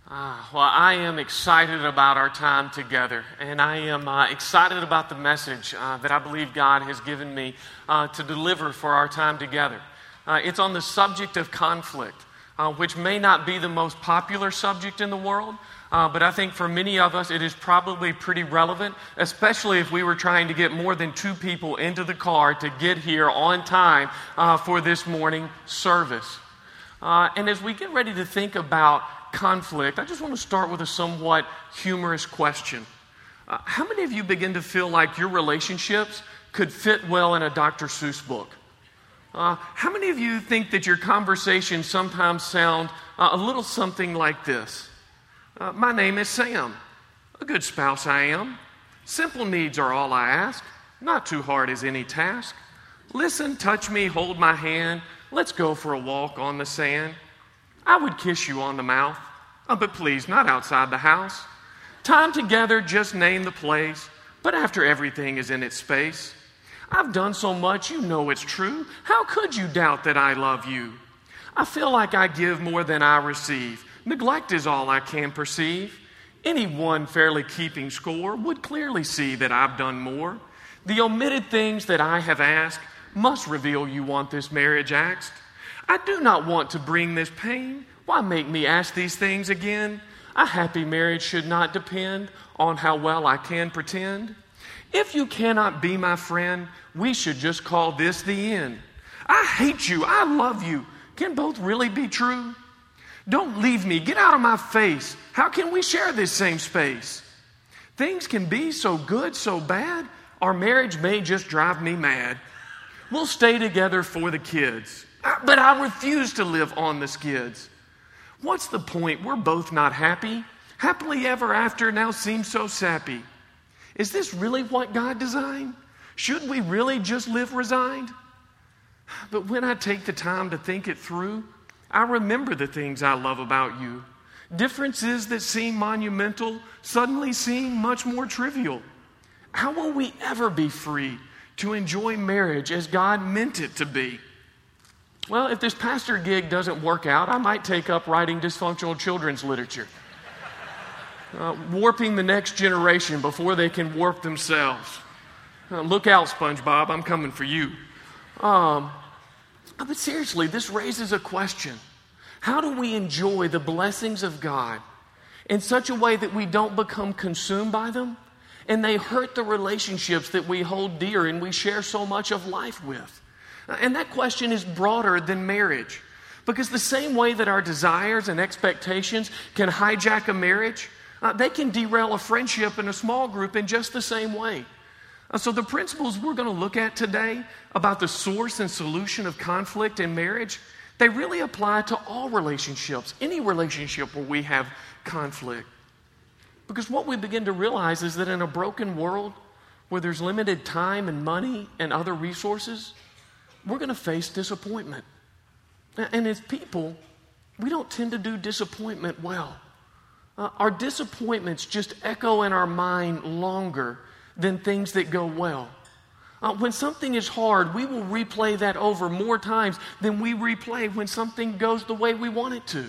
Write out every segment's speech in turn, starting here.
Well, I am excited about our time together, and I am excited about the message that I believe God has given me to deliver for our time together. It's on the subject of conflict, which may not be the most popular subject in the world, but I think for many of us it is probably pretty relevant, especially if we were trying to get more than 2 people into the car to get here on time for this morning service. And as we get ready to think about conflict, I just want to start with a somewhat humorous question. How many of you begin to feel like your relationships could fit well in a Dr. Seuss book? How many of you think that your conversations sometimes sound a little something like this? My name is Sam. A good spouse I am. Simple needs are all I ask. Not too hard is any task. Listen, touch me, hold my hand. Let's go for a walk on the sand. I would kiss you on the mouth, but please, not outside the house. Time together, just name the place, but after everything is in its space. I've done so much, you know it's true. How could you doubt that I love you? I feel like I give more than I receive. Neglect is all I can perceive. Anyone fairly keeping score would clearly see that I've done more. The omitted things that I have asked must reveal you want this marriage axed. I do not want to bring this pain. Why make me ask these things again? A happy marriage should not depend on how well I can pretend. If you cannot be my friend, we should just call this the end. I hate you, I love you. Can both really be true? Don't leave me, get out of my face. How can we share this same space? Things can be so good, so bad. Our marriage may just drive me mad. We'll stay together for the kids, but I refuse to live on the skids. What's the point? We're both not happy. Happily ever after now seems so sappy. Is this really what God designed? Should we really just live resigned? But when I take the time to think it through, I remember the things I love about you. Differences that seem monumental suddenly seem much more trivial. How will we ever be free to enjoy marriage as God meant it to be? Well, if this pastor gig doesn't work out, I might take up writing dysfunctional children's literature. Warping the next generation before they can warp themselves. Look out, SpongeBob, I'm coming for you. But seriously, this raises a question. How do we enjoy the blessings of God in such a way that we don't become consumed by them and they hurt the relationships that we hold dear and we share so much of life with? And that question is broader than marriage, because the same way that our desires and expectations can hijack a marriage, they can derail a friendship in a small group in just the same way. So the principles we're going to look at today about the source and solution of conflict in marriage, they really apply to all relationships, any relationship where we have conflict. Because what we begin to realize is that in a broken world where there's limited time and money and other resources, we're going to face disappointment. And as people, we don't tend to do disappointment well. Our disappointments just echo in our mind longer than things that go well. When something is hard, we will replay that over more times than we replay when something goes the way we want it to.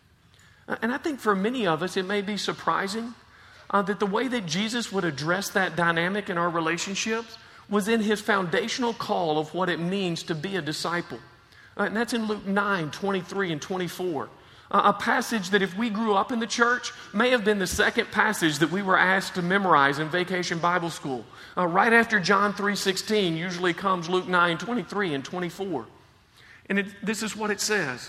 And I think for many of us, it may be surprising that the way that Jesus would address that dynamic in our relationships was in his foundational call of what it means to be a disciple. And that's in Luke 9, 23 and 24. A passage that if we grew up in the church may have been the second passage that we were asked to memorize in Vacation Bible School. Right after John 3:16 usually comes Luke 9, 23 and 24. And this is what it says.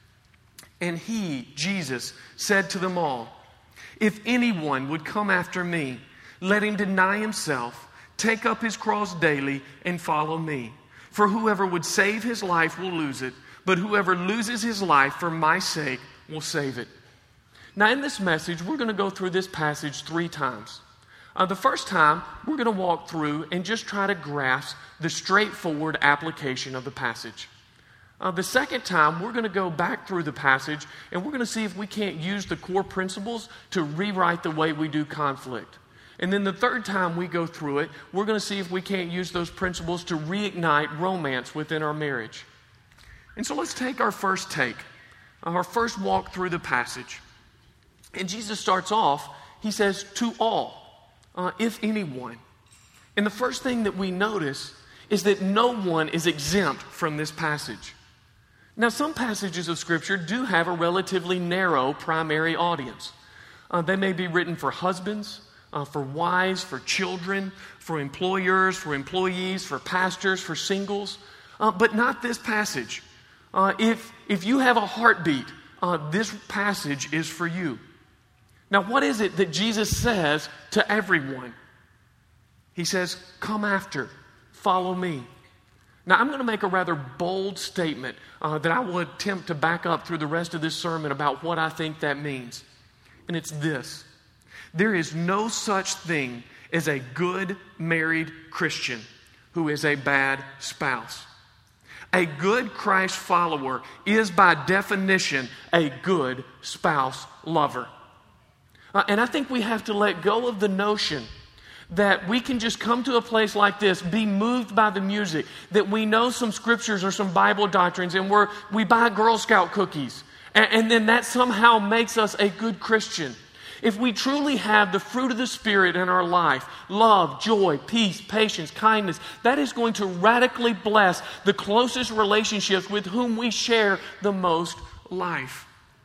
And he, Jesus, said to them all, if anyone would come after me, let him deny himself, take up his cross daily, and follow me. For whoever would save his life will lose it, but whoever loses his life for my sake will save it. Now in this message, we're going to go through this passage 3 times. The first time, we're going to walk through and just try to grasp the straightforward application of the passage. The second time, we're going to go back through the passage and we're going to see if we can't use the core principles to rewrite the way we do conflict. And then the third time we go through it, we're going to see if we can't use those principles to reignite romance within our marriage. And so let's take our first walk through the passage. And Jesus starts off, he says, to all, if anyone. And the first thing that we notice is that no one is exempt from this passage. Now, some passages of Scripture do have a relatively narrow primary audience. They may be written for husbands, for wives, for children, for employers, for employees, for pastors, for singles, but not this passage. If you have a heartbeat, this passage is for you. Now, what is it that Jesus says to everyone? He says, come after, follow me. Now, I'm going to make a rather bold statement that I will attempt to back up through the rest of this sermon about what I think that means. And it's this: there is no such thing as a good married Christian who is a bad spouse. A good Christ follower is by definition a good spouse lover. And I think we have to let go of the notion that we can just come to a place like this, be moved by the music, that we know some scriptures or some Bible doctrines, and we buy Girl Scout cookies, and then that somehow makes us a good Christian. If we truly have the fruit of the Spirit in our life, love, joy, peace, patience, kindness, that is going to radically bless the closest relationships with whom we share the most life.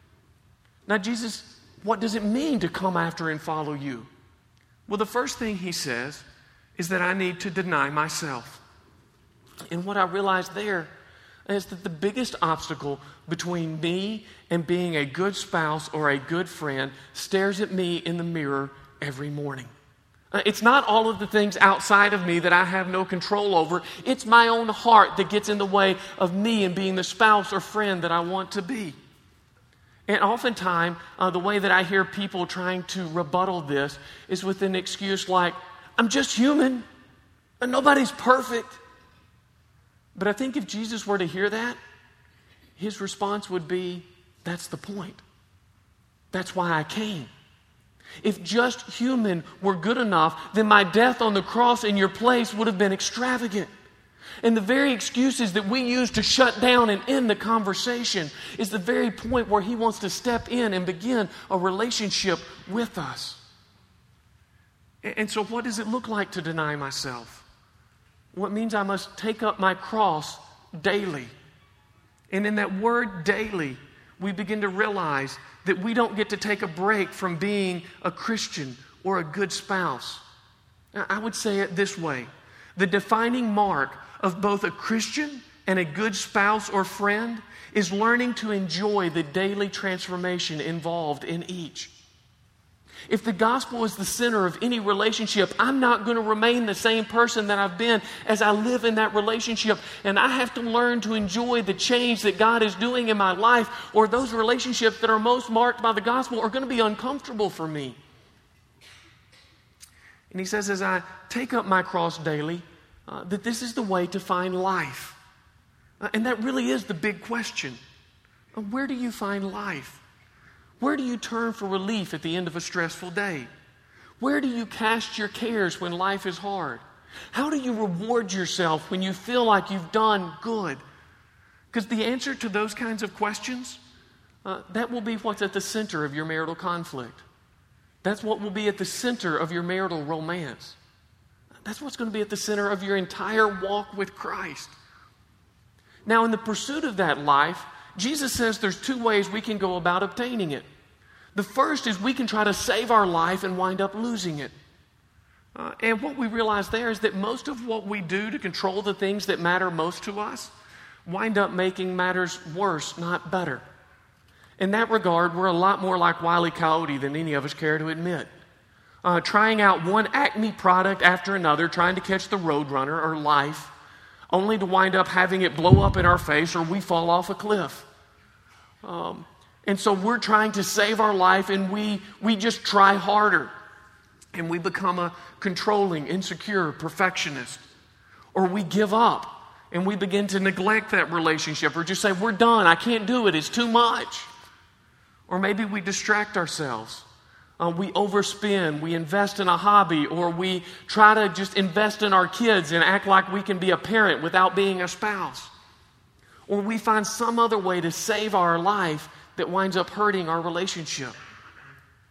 Now, Jesus, what does it mean to come after and follow you? Well, the first thing he says is that I need to deny myself. And what I realized there is that the biggest obstacle between me and being a good spouse or a good friend stares at me in the mirror every morning. It's not all of the things outside of me that I have no control over. It's my own heart that gets in the way of me and being the spouse or friend that I want to be. And oftentimes, the way that I hear people trying to rebuttal this is with an excuse like, I'm just human, and nobody's perfect. But I think if Jesus were to hear that, his response would be, that's the point. That's why I came. If just human were good enough, then my death on the cross in your place would have been extravagant. And the very excuses that we use to shut down and end the conversation is the very point where he wants to step in and begin a relationship with us. And so what does it look like to deny myself? Well, it means I must take up my cross daily. And in that word daily, we begin to realize that we don't get to take a break from being a Christian or a good spouse. Now, I would say it this way: the defining mark of both a Christian and a good spouse or friend is learning to enjoy the daily transformation involved in each. If the gospel is the center of any relationship, I'm not going to remain the same person that I've been as I live in that relationship. And I have to learn to enjoy the change that God is doing in my life, or those relationships that are most marked by the gospel are going to be uncomfortable for me. And he says, as I take up my cross daily, that this is the way to find life. And that really is the big question. Where do you find life? Where do you turn for relief at the end of a stressful day? Where do you cast your cares when life is hard? How do you reward yourself when you feel like you've done good? Because the answer to those kinds of questions, that will be what's at the center of your marital conflict. That's what will be at the center of your marital romance. That's what's going to be at the center of your entire walk with Christ. Now, in the pursuit of that life, Jesus says there's two ways we can go about obtaining it. The first is we can try to save our life and wind up losing it. And what we realize there is that most of what we do to control the things that matter most to us wind up making matters worse, not better. In that regard, we're a lot more like Wile E. Coyote than any of us care to admit. Trying out one Acme product after another, trying to catch the Roadrunner or life, only to wind up having it blow up in our face or we fall off a cliff. And so we're trying to save our life, and we just try harder. And we become a controlling, insecure perfectionist. Or we give up, and we begin to neglect that relationship, or just say, we're done, I can't do it, it's too much. Or maybe we distract ourselves. We overspend, we invest in a hobby, or we try to just invest in our kids and act like we can be a parent without being a spouse. Or we find some other way to save our life that winds up hurting our relationship.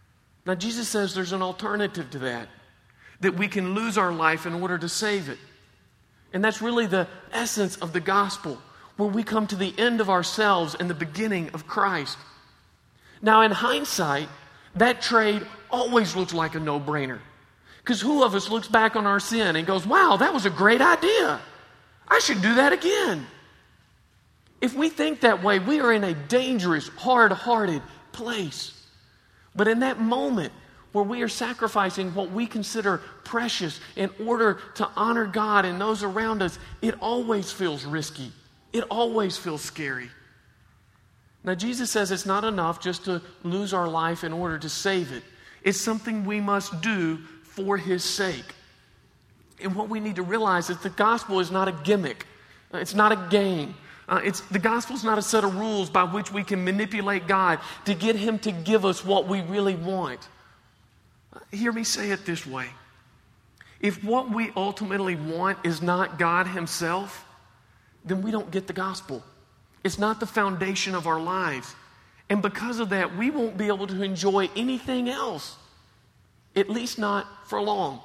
Now, Jesus says there's an alternative to that we can lose our life in order to save it. And that's really the essence of the gospel, where we come to the end of ourselves and the beginning of Christ. Now, in hindsight, that trade always looks like a no-brainer. Because who of us looks back on our sin and goes, wow, that was a great idea. I should do that again. If we think that way, we are in a dangerous, hard-hearted place. But in that moment where we are sacrificing what we consider precious in order to honor God and those around us, it always feels risky. It always feels scary. Now, Jesus says it's not enough just to lose our life in order to save it. It's something we must do for His sake. And what we need to realize is the gospel is not a gimmick. It's not a game. The gospel is not a set of rules by which we can manipulate God to get Him to give us what we really want. Hear me say it this way. If what we ultimately want is not God Himself, then we don't get the gospel. It's not the foundation of our lives. And because of that, we won't be able to enjoy anything else, at least not for long.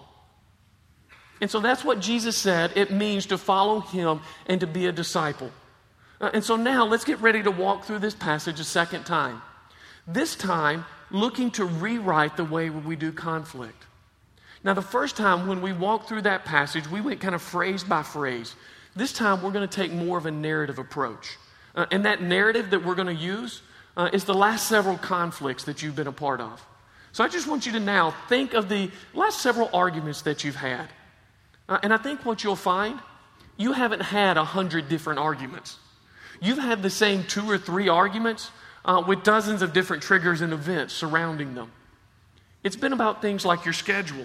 And so that's what Jesus said it means to follow Him and to be a disciple. And so now let's get ready to walk through this passage a second time. This time, looking to rewrite the way we do conflict. Now, the first time when we walked through that passage, we went kind of phrase by phrase. This time, we're going to take more of a narrative approach. And that narrative that we're going to use is the last several conflicts that you've been a part of. So I just want you to now think of the last several arguments that you've had. And I think what you'll find, you haven't had 100 different arguments. You've had the same 2 or 3 arguments with dozens of different triggers and events surrounding them. It's been about things like your schedule,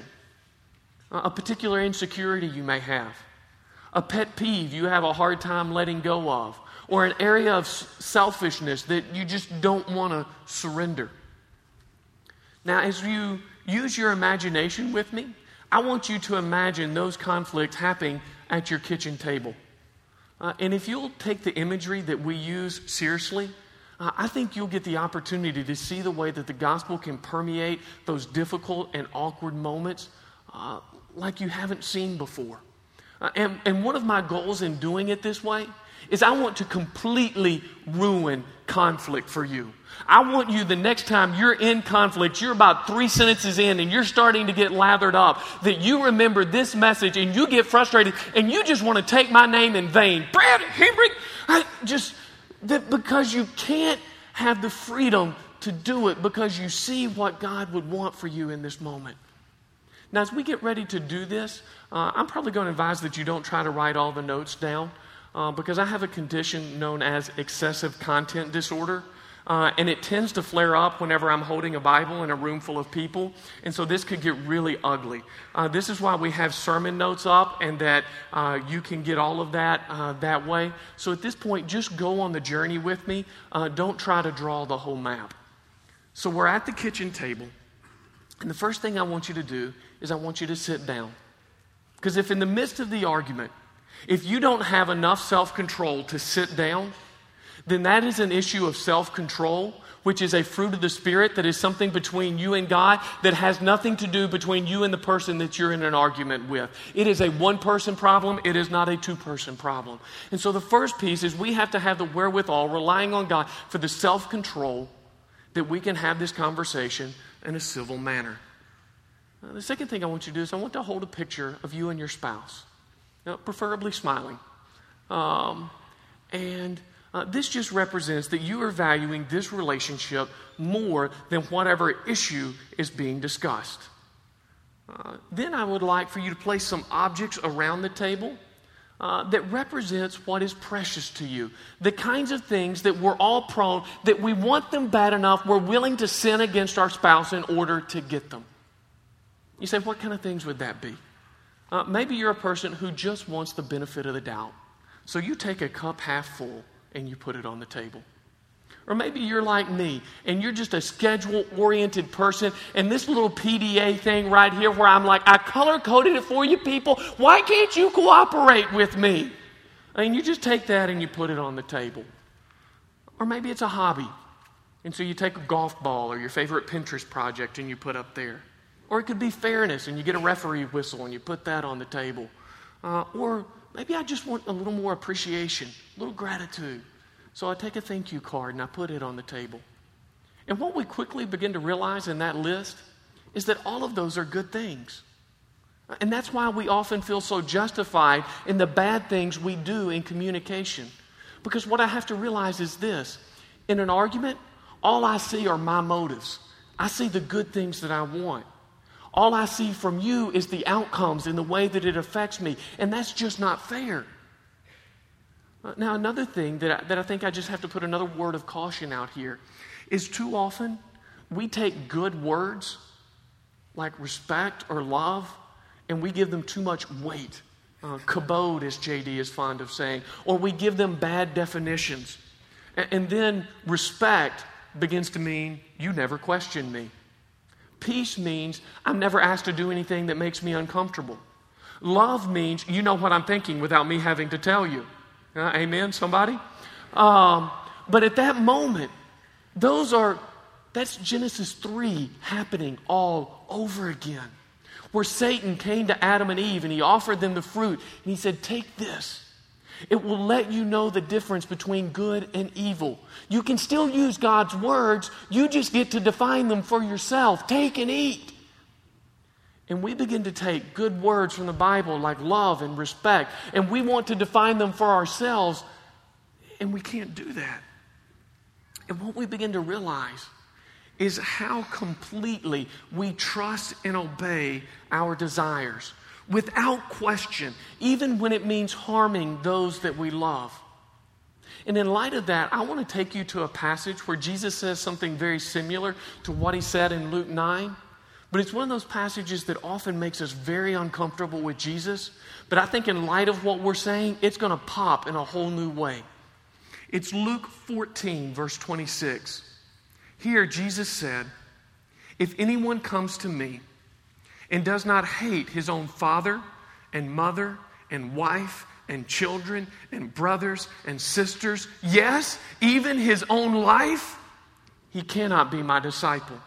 a particular insecurity you may have, a pet peeve you have a hard time letting go of, or an area of selfishness that you just don't want to surrender. Now, as you use your imagination with me, I want you to imagine those conflicts happening at your kitchen table. And if you'll take the imagery that we use seriously, I think you'll get the opportunity to see the way that the gospel can permeate those difficult and awkward moments like you haven't seen before. And one of my goals in doing it this way is I want to completely ruin conflict for you. I want you, the next time you're in conflict, you're about 3 sentences in and you're starting to get lathered up, that you remember this message and you get frustrated and you just want to take my name in vain. Brad Henry, because you can't have the freedom to do it because you see what God would want for you in this moment. Now, as we get ready to do this, I'm probably going to advise that you don't try to write all the notes down because I have a condition known as excessive content disorder. And it tends to flare up whenever I'm holding a Bible in a room full of people. And so this could get really ugly. This is why we have sermon notes up and that you can get all of that that way. So at this point, just go on the journey with me. Don't try to draw the whole map. So we're at the kitchen table. And the first thing I want you to do is I want you to sit down. Because if in the midst of the argument, if you don't have enough self-control to sit down, then that is an issue of self-control, which is a fruit of the Spirit that is something between you and God that has nothing to do between you and the person that you're in an argument with. It is a one-person problem. It is not a two-person problem. And so the first piece is we have to have the wherewithal, relying on God, for the self-control that we can have this conversation in a civil manner. The second thing I want you to do is I want to hold a picture of you and your spouse, preferably smiling. This just represents that you are valuing this relationship more than whatever issue is being discussed. Then I would like for you to place some objects around the table that represents what is precious to you. The kinds of things that we're all prone, that we want them bad enough, we're willing to sin against our spouse in order to get them. You say, what kind of things would that be? Maybe you're a person who just wants the benefit of the doubt. So you take a cup half full and you put it on the table. Or maybe you're like me and you're just a schedule-oriented person, and this little PDA thing right here where I'm like, I color-coded it for you people. Why can't you cooperate with me? And you just take that and you put it on the table. Or maybe it's a hobby. And so you take a golf ball or your favorite Pinterest project and you put up there. Or it could be fairness and you get a referee whistle and you put that on the table. Or maybe I just want a little more appreciation, a little gratitude. So I take a thank you card and I put it on the table. And what we quickly begin to realize in that list is that all of those are good things. And that's why we often feel so justified in the bad things we do in communication. Because what I have to realize is this. In an argument, all I see are my motives. I see the good things that I want. All I see from you is the outcomes and the way that it affects me. And that's just not fair. Now, another thing that I think I just have to put another word of caution out here is too often we take good words like respect or love and we give them too much weight. Kabod, as JD is fond of saying. Or we give them bad definitions. And then respect begins to mean you never question me. Peace means I'm never asked to do anything that makes me uncomfortable. Love means you know what I'm thinking without me having to tell you. Amen, somebody? But at that moment, that's Genesis 3 happening all over again. Where Satan came to Adam and Eve and he offered them the fruit. And he said, take this. It will let you know the difference between good and evil. You can still use God's words. You just get to define them for yourself. Take and eat. And we begin to take good words from the Bible like love and respect. And we want to define them for ourselves. And we can't do that. And what we begin to realize is how completely we trust and obey our desires without question, even when it means harming those that we love. And in light of that, I want to take you to a passage where Jesus says something very similar to what he said in Luke 9. But it's one of those passages that often makes us very uncomfortable with Jesus. But I think in light of what we're saying, it's going to pop in a whole new way. It's Luke 14, verse 26. Here, Jesus said, if anyone comes to me and does not hate his own father and mother and wife and children and brothers and sisters, yes, even his own life, he cannot be my disciple.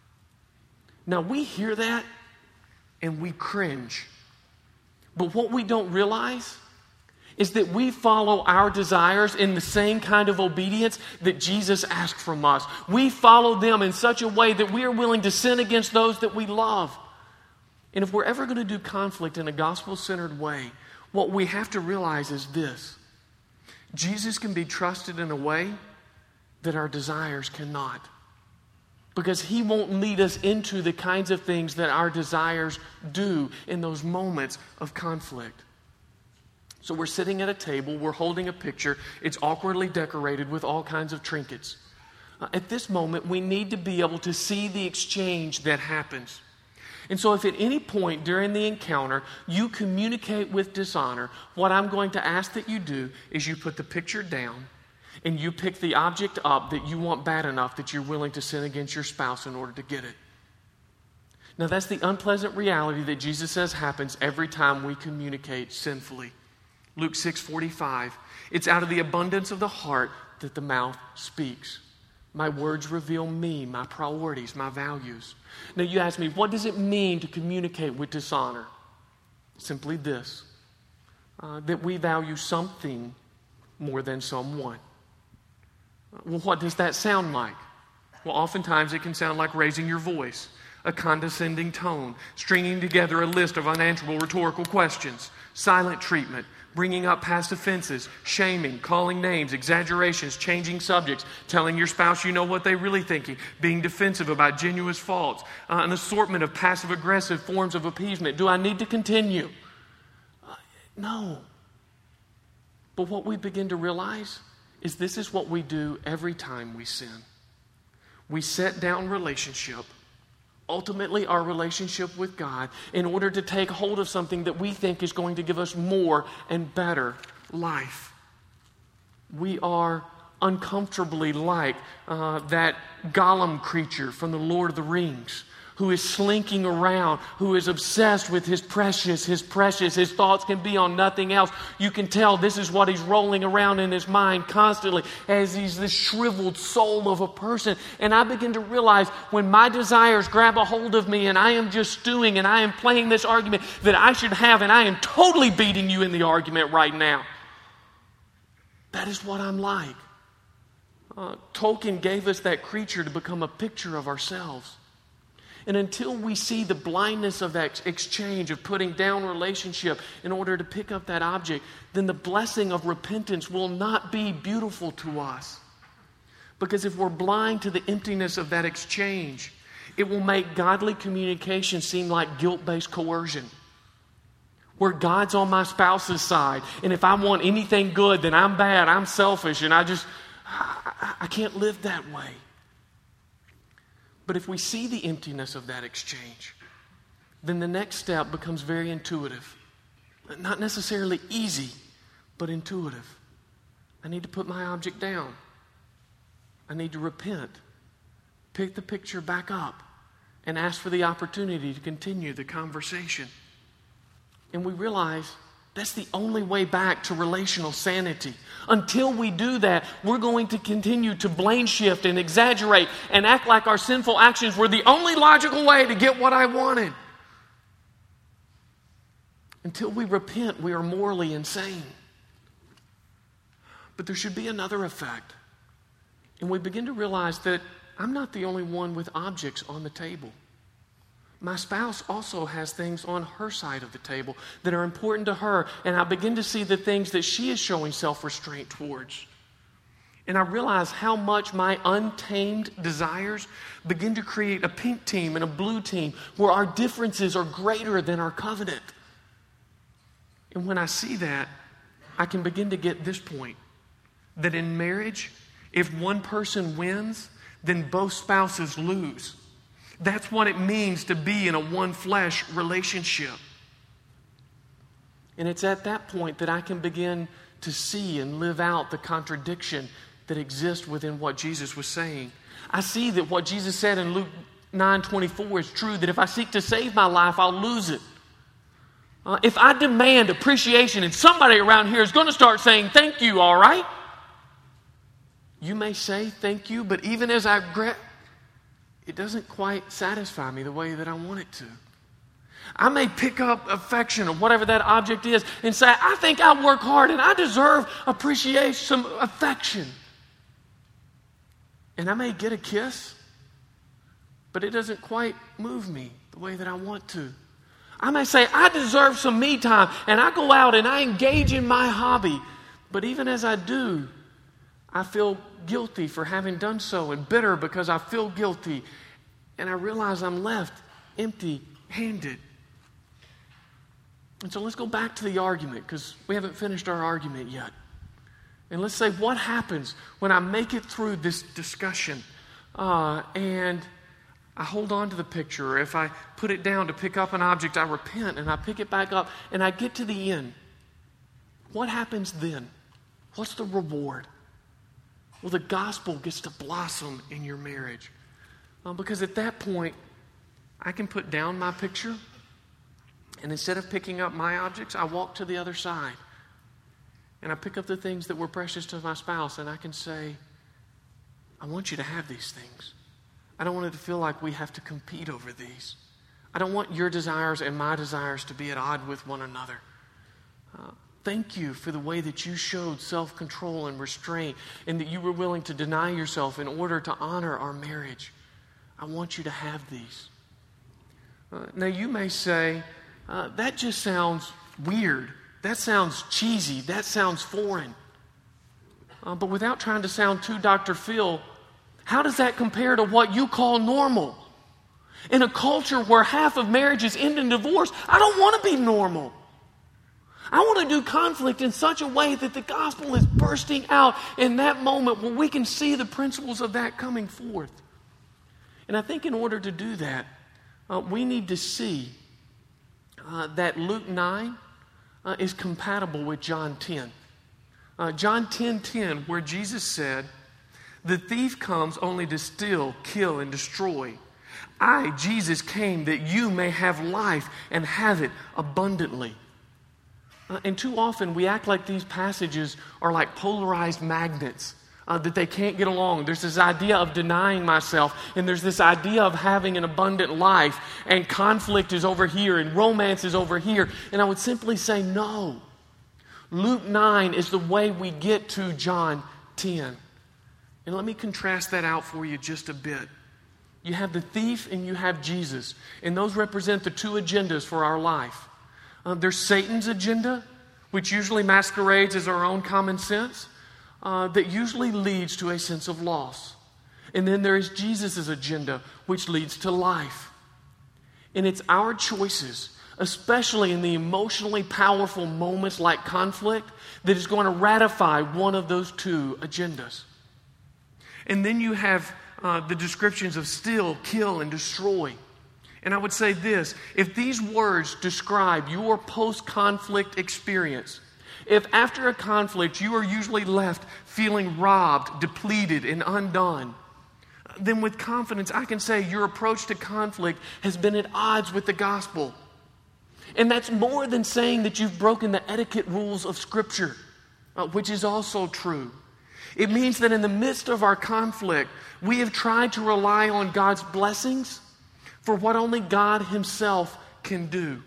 Now we hear that and we cringe. But what we don't realize is that we follow our desires in the same kind of obedience that Jesus asked from us. We follow them in such a way that we are willing to sin against those that we love. And if we're ever going to do conflict in a gospel-centered way, what we have to realize is this. Jesus can be trusted in a way that our desires cannot. Because he won't lead us into the kinds of things that our desires do in those moments of conflict. So we're sitting at a table, we're holding a picture, it's awkwardly decorated with all kinds of trinkets. At this moment, we need to be able to see the exchange that happens. And so if at any point during the encounter you communicate with dishonor, what I'm going to ask that you do is you put the picture down and you pick the object up that you want bad enough that you're willing to sin against your spouse in order to get it. Now that's the unpleasant reality that Jesus says happens every time we communicate sinfully. Luke 6:45, it's out of the abundance of the heart that the mouth speaks. My words reveal me, my priorities, my values. Now you ask me, what does it mean to communicate with dishonor? Simply this, that we value something more than someone. Well, what does that sound like? Well, oftentimes it can sound like raising your voice, a condescending tone, stringing together a list of unanswerable rhetorical questions, silent treatment, bringing up past offenses, shaming, calling names, exaggerations, changing subjects, telling your spouse you know what they're really thinking, being defensive about genuine faults, an assortment of passive-aggressive forms of appeasement. Do I need to continue? No. But what we begin to realize is this is what we do every time we sin. We set down relationship, ultimately our relationship with God, in order to take hold of something that we think is going to give us more and better life. We are uncomfortably like that Gollum creature from the Lord of the Rings, who is slinking around, who is obsessed with his precious. His thoughts can be on nothing else. You can tell this is what he's rolling around in his mind constantly as he's this shriveled soul of a person. And I begin to realize when my desires grab a hold of me and I am just stewing and I am playing this argument that I should have, and I am totally beating you in the argument right now. That is what I'm like. Tolkien gave us that creature to become a picture of ourselves. And until we see the blindness of that exchange, of putting down relationship in order to pick up that object, then the blessing of repentance will not be beautiful to us. Because if we're blind to the emptiness of that exchange, it will make godly communication seem like guilt-based coercion. Where God's on my spouse's side, and if I want anything good, then I'm bad, I'm selfish, and I can't live that way. But if we see the emptiness of that exchange, then the next step becomes very intuitive. Not necessarily easy, but intuitive. I need to put my object down. I need to repent, pick the picture back up, and ask for the opportunity to continue the conversation. And we realize that's the only way back to relational sanity. Until we do that, we're going to continue to blame shift and exaggerate and act like our sinful actions were the only logical way to get what I wanted. Until we repent, we are morally insane. But there should be another effect. And we begin to realize that I'm not the only one with objects on the table. My spouse also has things on her side of the table that are important to her, and I begin to see the things that she is showing self-restraint towards. And I realize how much my untamed desires begin to create a pink team and a blue team where our differences are greater than our covenant. And when I see that, I can begin to get this point, that in marriage, if one person wins, then both spouses lose. That's what it means to be in a one-flesh relationship. And it's at that point that I can begin to see and live out the contradiction that exists within what Jesus was saying. I see that what Jesus said in Luke 9:24 is true, that if I seek to save my life, I'll lose it. If I demand appreciation, and somebody around here is going to start saying thank you, all right? You may say thank you, but even as I regret, it doesn't quite satisfy me the way that I want it to. I may pick up affection or whatever that object is and say, I think I work hard and I deserve appreciation, some affection. And I may get a kiss, but it doesn't quite move me the way that I want to. I may say, I deserve some me time, and I go out and I engage in my hobby. But even as I do, I feel guilty for having done so and bitter because I feel guilty. And I realize I'm left empty-handed. And so let's go back to the argument because we haven't finished our argument yet. And let's say what happens when I make it through this discussion and I hold on to the picture. Or if I put it down to pick up an object, I repent and I pick it back up and I get to the end. What happens then? What's the reward? Well, the gospel gets to blossom in your marriage. Because at that point, I can put down my picture, and instead of picking up my objects, I walk to the other side. And I pick up the things that were precious to my spouse, and I can say, I want you to have these things. I don't want it to feel like we have to compete over these. I don't want your desires and my desires to be at odds with one another. Thank you for the way that you showed self-control and restraint and that you were willing to deny yourself in order to honor our marriage. I want you to have these. Now you may say, that just sounds weird. That sounds cheesy. That sounds foreign. But without trying to sound too Dr. Phil, how does that compare to what you call normal? In a culture where half of marriages end in divorce, I don't want to be normal. I want to do conflict in such a way that the gospel is bursting out in that moment where we can see the principles of that coming forth. And I think in order to do that, we need to see that Luke 9 is compatible with John 10. John 10:10, where Jesus said, "The thief comes only to steal, kill, and destroy. I, Jesus, came that you may have life and have it abundantly. And too often we act like these passages are like polarized magnets, that they can't get along. There's this idea of denying myself, and there's this idea of having an abundant life, and conflict is over here, and romance is over here. And I would simply say no. Luke 9 is the way we get to John 10. And let me contrast that out for you just a bit. You have the thief and you have Jesus, and those represent the two agendas for our life. There's Satan's agenda, which usually masquerades as our own common sense, that usually leads to a sense of loss. And then there is Jesus' agenda, which leads to life. And it's our choices, especially in the emotionally powerful moments like conflict, that is going to ratify one of those two agendas. And then you have the descriptions of steal, kill, and destroy. And I would say this, if these words describe your post-conflict experience, if after a conflict you are usually left feeling robbed, depleted, and undone, then with confidence I can say your approach to conflict has been at odds with the gospel. And that's more than saying that you've broken the etiquette rules of Scripture, which is also true. It means that in the midst of our conflict, we have tried to rely on God's blessings for what only God Himself can do.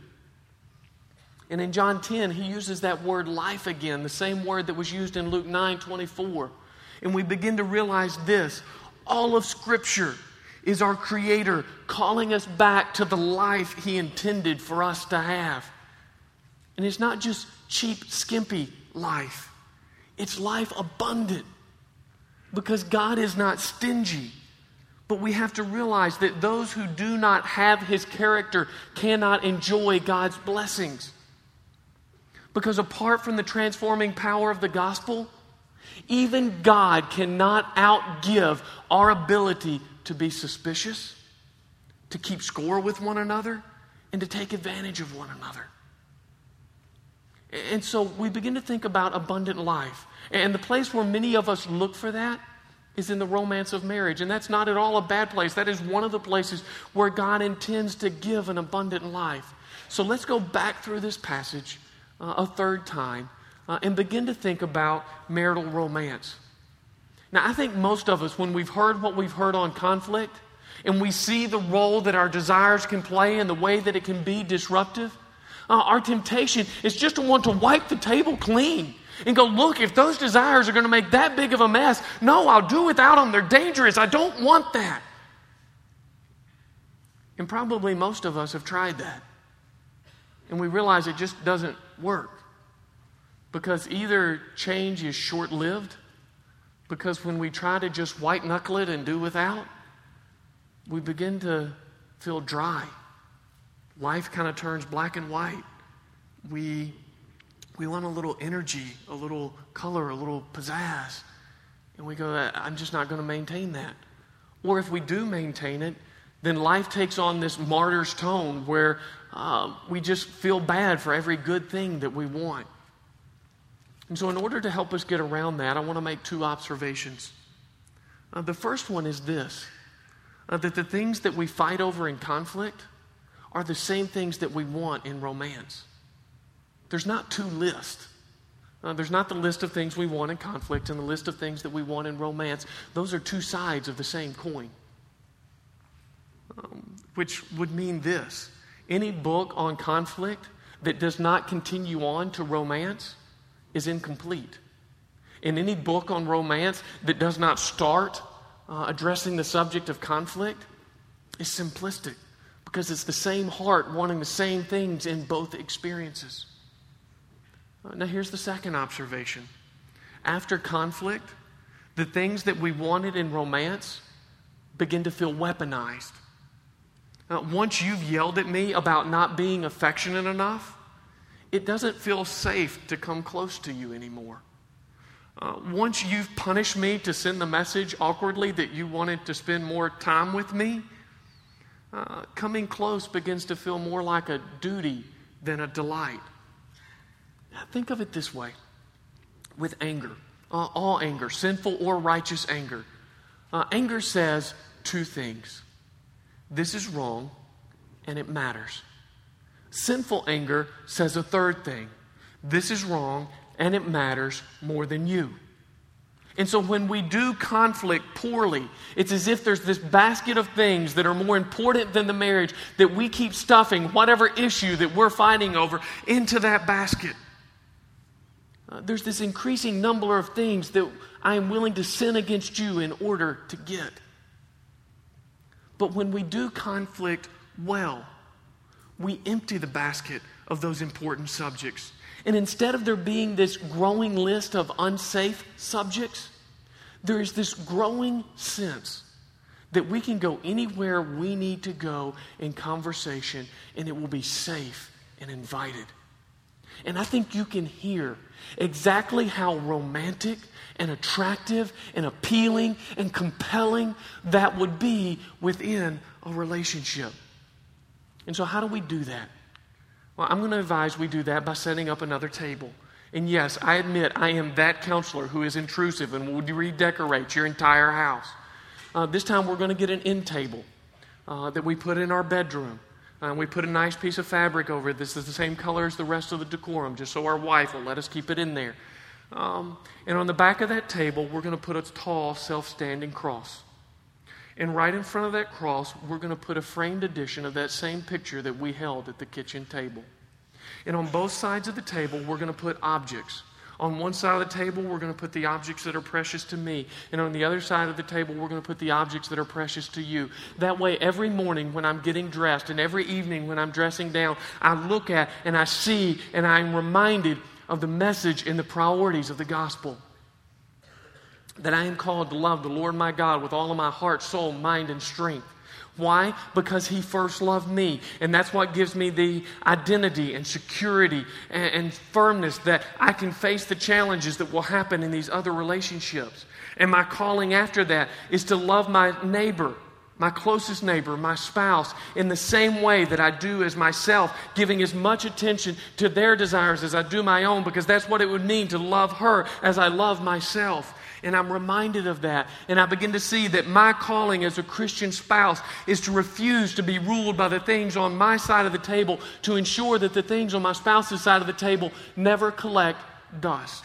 And in John 10, He uses that word life again, the same word that was used in Luke 9:24. And we begin to realize this, all of Scripture is our Creator calling us back to the life He intended for us to have. And it's not just cheap, skimpy life. It's life abundant. Because God is not stingy. But we have to realize that those who do not have His character cannot enjoy God's blessings. Because apart from the transforming power of the gospel, even God cannot outgive our ability to be suspicious, to keep score with one another, and to take advantage of one another. And so we begin to think about abundant life. And the place where many of us look for that is in the romance of marriage. And that's not at all a bad place. That is one of the places where God intends to give an abundant life. So let's go back through this passage a third time and begin to think about marital romance. Now, I think most of us, when we've heard what we've heard on conflict, and we see the role that our desires can play and the way that it can be disruptive, our temptation is just to want to wipe the table clean and go, look, if those desires are going to make that big of a mess, no, I'll do without them. They're dangerous. I don't want that. And probably most of us have tried that. And we realize it just doesn't work. Because either change is short-lived, because when we try to just white-knuckle it and do without, we begin to feel dry. Life kind of turns black and white. We want a little energy, a little color, a little pizzazz. And we go, I'm just not going to maintain that. Or if we do maintain it, then life takes on this martyr's tone where we just feel bad for every good thing that we want. And so in order to help us get around that, I want to make two observations. The first one is this, that the things that we fight over in conflict are the same things that we want in romance. There's not two lists. There's not the list of things we want in conflict and the list of things that we want in romance. Those are two sides of the same coin. Which would mean this. Any book on conflict that does not continue on to romance is incomplete. And any book on romance that does not start addressing the subject of conflict is simplistic, because it's the same heart wanting the same things in both experiences. Now here's the second observation. After conflict, the things that we wanted in romance begin to feel weaponized. Once you've yelled at me about not being affectionate enough, it doesn't feel safe to come close to you anymore. Once you've punished me to send the message awkwardly that you wanted to spend more time with me, coming close begins to feel more like a duty than a delight. Now, think of it this way. With anger, all anger, sinful or righteous anger, anger says two things. this is wrong and it matters. Sinful anger says a third thing. This is wrong and it matters more than you. And so when we do conflict poorly, it's as if there's this basket of things that are more important than the marriage that we keep stuffing whatever issue that we're fighting over into that basket. There's this increasing number of things that I am willing to sin against you in order to get. But when we do conflict well, we empty the basket of those important subjects. And instead of there being this growing list of unsafe subjects, there is this growing sense that we can go anywhere we need to go in conversation and it will be safe and invited. And I think you can hear exactly how romantic and attractive and appealing and compelling that would be within a relationship. And so how do we do that? Well, I'm going to advise we do that by setting up another table. And yes, I admit I am that counselor who is intrusive and will redecorate your entire house. This time we're going to get an end table that we put in our bedroom. We put a nice piece of fabric over it. This is the same color as the rest of the decorum, just so our wife will let us keep it in there. And on the back of that table, we're going to put a tall, self-standing cross. And right in front of that cross, we're going to put a framed edition of that same picture that we held at the kitchen table. And on both sides of the table, we're going to put objects. On one side of the table, we're going to put the objects that are precious to me. And on the other side of the table, we're going to put the objects that are precious to you. That way, every morning when I'm getting dressed and every evening when I'm dressing down, I look at and I see and I'm reminded of the message and the priorities of the gospel. That I am called to love the Lord my God with all of my heart, soul, mind, and strength. Why? Because He first loved me. And that's what gives me the identity and security and firmness that I can face the challenges that will happen in these other relationships. And my calling after that is to love my neighbor, my closest neighbor, my spouse, in the same way that I do as myself, giving as much attention to their desires as I do my own, because that's what it would mean to love her as I love myself. And I'm reminded of that. And I begin to see that my calling as a Christian spouse is to refuse to be ruled by the things on my side of the table, to ensure that the things on my spouse's side of the table never collect dust.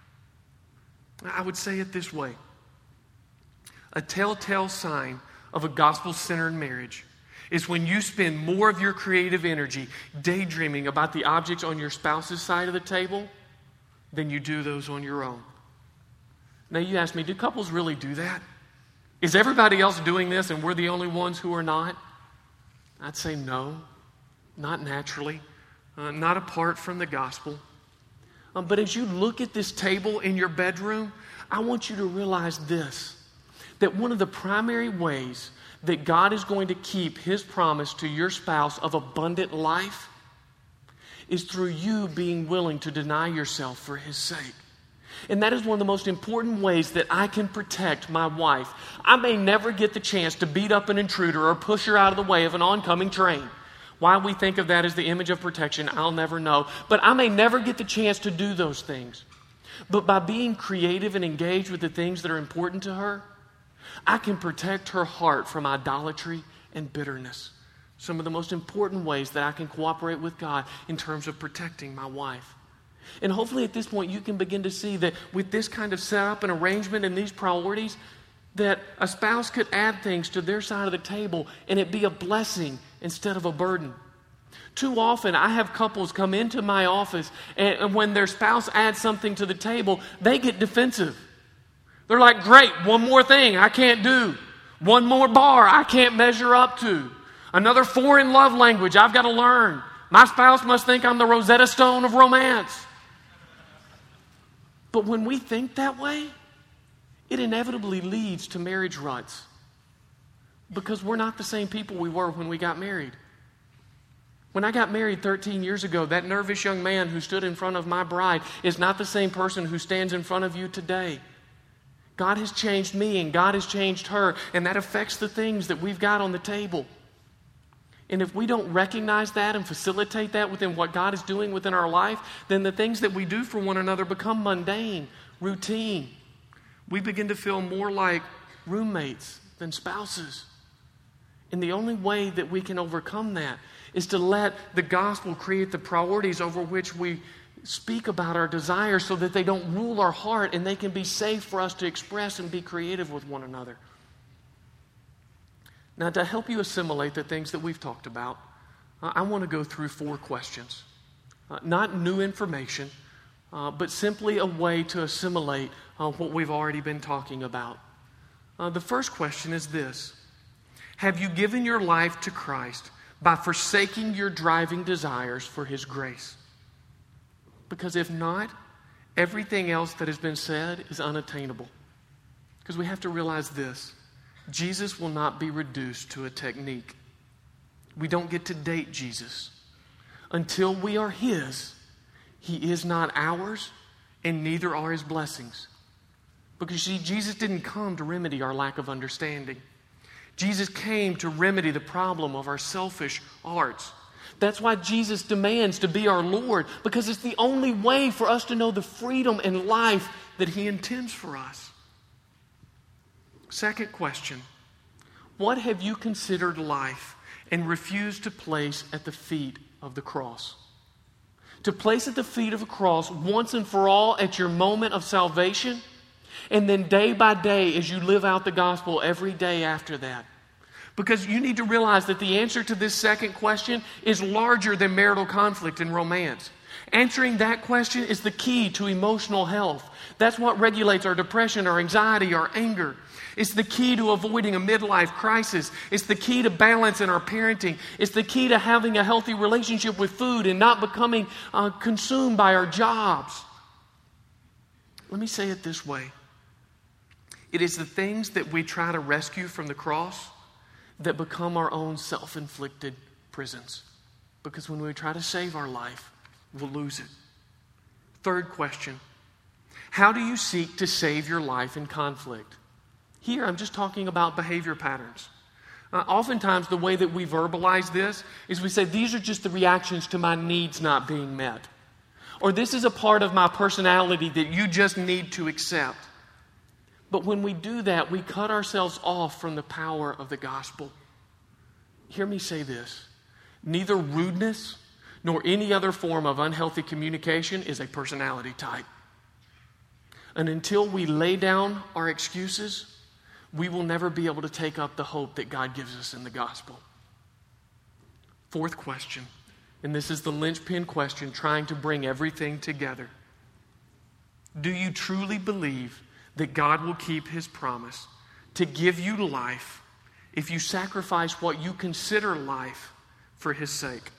I would say it this way. A telltale sign of a gospel-centered marriage is when you spend more of your creative energy daydreaming about the objects on your spouse's side of the table than you do those on your own. Now you ask me, do couples really do that? Is everybody else doing this and we're the only ones who are not? I'd say no, not naturally, not apart from the gospel. But as you look at this table in your bedroom, I want you to realize this, that one of the primary ways that God is going to keep His promise to your spouse of abundant life is through you being willing to deny yourself for His sake. And that is one of the most important ways that I can protect my wife. I may never get the chance to beat up an intruder or push her out of the way of an oncoming train. Why we think of that as the image of protection, I'll never know. But I may never get the chance to do those things. But by being creative and engaged with the things that are important to her, I can protect her heart from idolatry and bitterness. Some of the most important ways that I can cooperate with God in terms of protecting my wife. And hopefully at this point you can begin to see that with this kind of setup and arrangement and these priorities, that a spouse could add things to their side of the table and it be a blessing instead of a burden. Too often I have couples come into my office and when their spouse adds something to the table, they get defensive. They're like, great, one more thing I can't do. One more bar I can't measure up to. Another foreign love language I've got to learn. My spouse must think I'm the Rosetta Stone of romance. But when we think that way, it inevitably leads to marriage ruts. Because we're not the same people we were when we got married. When I got married 13 years ago, that nervous young man who stood in front of my bride is not the same person who stands in front of you today. God has changed me and God has changed her, and that affects the things that we've got on the table. And if we don't recognize that and facilitate that within what God is doing within our life, then the things that we do for one another become mundane, routine. We begin to feel more like roommates than spouses. And the only way that we can overcome that is to let the gospel create the priorities over which we speak about our desires so that they don't rule our heart and they can be safe for us to express and be creative with one another. Now, to help you assimilate the things that we've talked about, I want to go through 4 questions. Not new information, but simply a way to assimilate what we've already been talking about. The first question is this: have you given your life to Christ by forsaking your driving desires for His grace? Because if not, everything else that has been said is unattainable. Because we have to realize this: Jesus will not be reduced to a technique. We don't get to date Jesus. Until we are His, He is not ours, and neither are His blessings. Because see, Jesus didn't come to remedy our lack of understanding. Jesus came to remedy the problem of our selfish hearts. That's why Jesus demands to be our Lord, because it's the only way for us to know the freedom and life that He intends for us. Second question: what have you considered life and refused to place at the feet of the cross? To place at the feet of the cross once and for all at your moment of salvation, and then day by day as you live out the gospel every day after that. Because you need to realize that the answer to this second question is larger than marital conflict and romance. Answering that question is the key to emotional health. That's what regulates our depression, our anxiety, our anger. It's the key to avoiding a midlife crisis. It's the key to balance in our parenting. It's the key to having a healthy relationship with food and not becoming consumed by our jobs. Let me say it this way. It is the things that we try to rescue from the cross that become our own self-inflicted prisons. Because when we try to save our life, we'll lose it. Third question: how do you seek to save your life in conflict? Here, I'm just talking about behavior patterns. Oftentimes, the way that we verbalize this is we say, these are just the reactions to my needs not being met. Or this is a part of my personality that you just need to accept. But when we do that, we cut ourselves off from the power of the gospel. Hear me say this: neither rudeness nor any other form of unhealthy communication is a personality type. And until we lay down our excuses, we will never be able to take up the hope that God gives us in the gospel. Fourth question, and this is the linchpin question trying to bring everything together. Do you truly believe that God will keep His promise to give you life if you sacrifice what you consider life for His sake?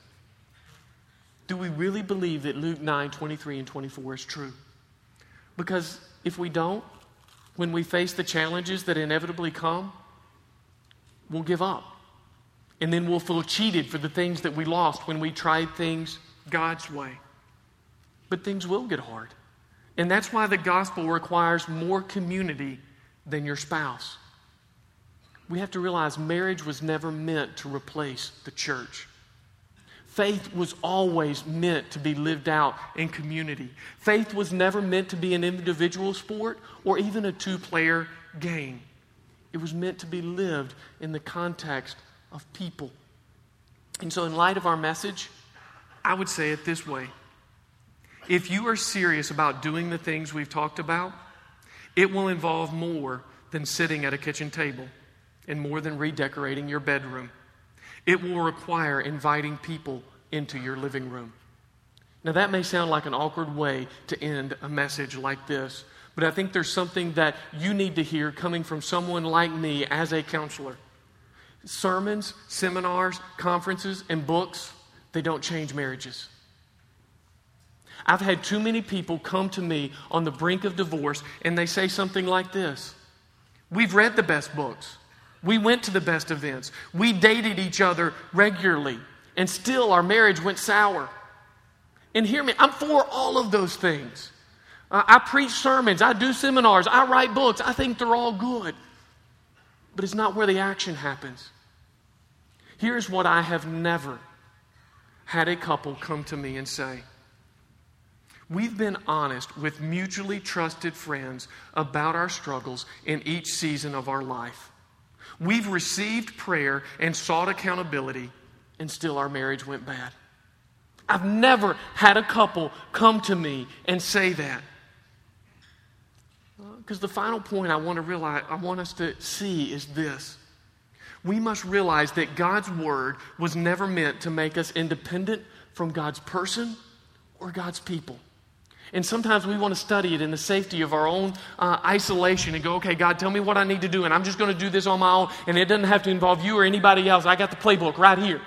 Do we really believe that Luke 9:23 and 24 is true? Because if we don't, when we face the challenges that inevitably come, we'll give up. And then we'll feel cheated for the things that we lost when we tried things God's way. But things will get hard. And that's why the gospel requires more community than your spouse. We have to realize marriage was never meant to replace the church. Faith was always meant to be lived out in community. Faith was never meant to be an individual sport or even a 2-player game. It was meant to be lived in the context of people. And so in light of our message, I would say it this way. If you are serious about doing the things we've talked about, it will involve more than sitting at a kitchen table and more than redecorating your bedroom. It will require inviting people into your living room. Now that may sound like an awkward way to end a message like this, but I think there's something that you need to hear coming from someone like me as a counselor. Sermons, seminars, conferences, and books, they don't change marriages. I've had too many people come to me on the brink of divorce and they say something like this: we've read the best books. We went to the best events. We dated each other regularly. And still our marriage went sour. And hear me, I'm for all of those things. I preach sermons. I do seminars. I write books. I think they're all good. But it's not where the action happens. Here's what I have never had a couple come to me and say. We've been honest with mutually trusted friends about our struggles in each season of our life. We've received prayer and sought accountability, and still our marriage went bad. I've never had a couple come to me and say that. Because the final point I want us to see is this. We must realize that God's word was never meant to make us independent from God's person or God's people. And sometimes we want to study it in the safety of our own isolation and go, okay, God, tell me what I need to do, and I'm just going to do this on my own, and it doesn't have to involve you or anybody else. I got the playbook right here.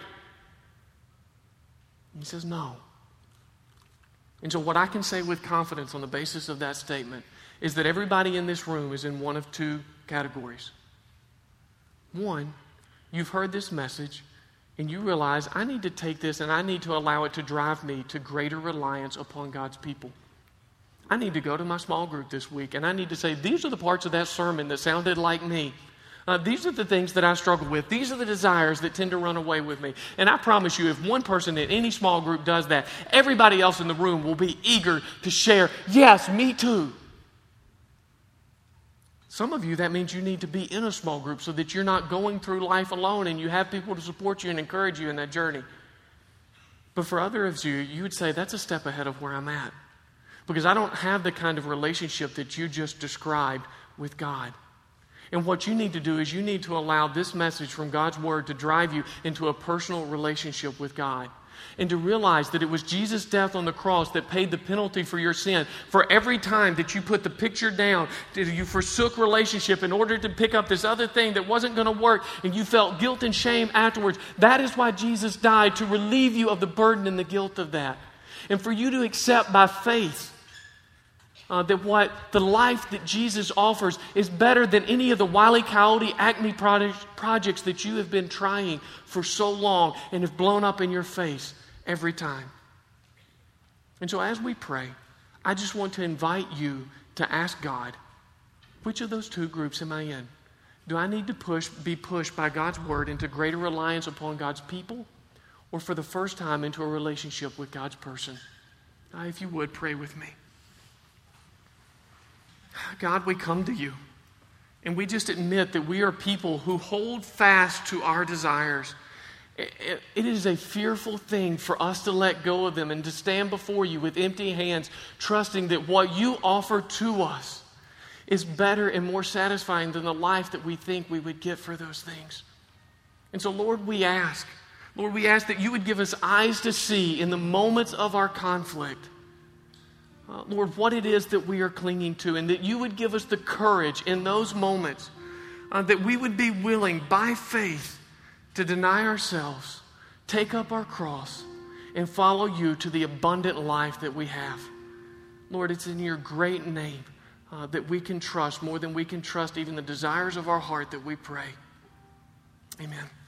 He says, no. And so what I can say with confidence on the basis of that statement is that everybody in this room is in one of two categories. One, you've heard this message and you realize I need to take this and I need to allow it to drive me to greater reliance upon God's people. I need to go to my small group this week and I need to say, these are the parts of that sermon that sounded like me. These are the things that I struggle with. These are the desires that tend to run away with me. And I promise you, if one person in any small group does that, everybody else in the room will be eager to share, yes, me too. Some of you, that means you need to be in a small group so that you're not going through life alone and you have people to support you and encourage you in that journey. But for others of you, you would say, that's a step ahead of where I'm at. Because I don't have the kind of relationship that you just described with God. And what you need to do is you need to allow this message from God's Word to drive you into a personal relationship with God. And to realize that it was Jesus' death on the cross that paid the penalty for your sin. For every time that you put the picture down, that you forsook relationship in order to pick up this other thing that wasn't going to work, and you felt guilt and shame afterwards, that is why Jesus died, to relieve you of the burden and the guilt of that. And for you to accept by faith that what the life that Jesus offers is better than any of the Wile E. Coyote Acme projects that you have been trying for so long and have blown up in your face every time. And so as we pray, I just want to invite you to ask God, which of those two groups am I in? Do I need to be pushed by God's Word into greater reliance upon God's people, or for the first time into a relationship with God's person? If you would, pray with me. God, we come to you, and we just admit that we are people who hold fast to our desires. It is a fearful thing for us to let go of them and to stand before you with empty hands, trusting that what you offer to us is better and more satisfying than the life that we think we would get for those things. And so, Lord, we ask that you would give us eyes to see in the moments of our conflict, Lord, what it is that we are clinging to, and that you would give us the courage in those moments that we would be willing by faith to deny ourselves, take up our cross, and follow you to the abundant life that we have. Lord, it's in your great name that we can trust more than we can trust even the desires of our heart that we pray. Amen.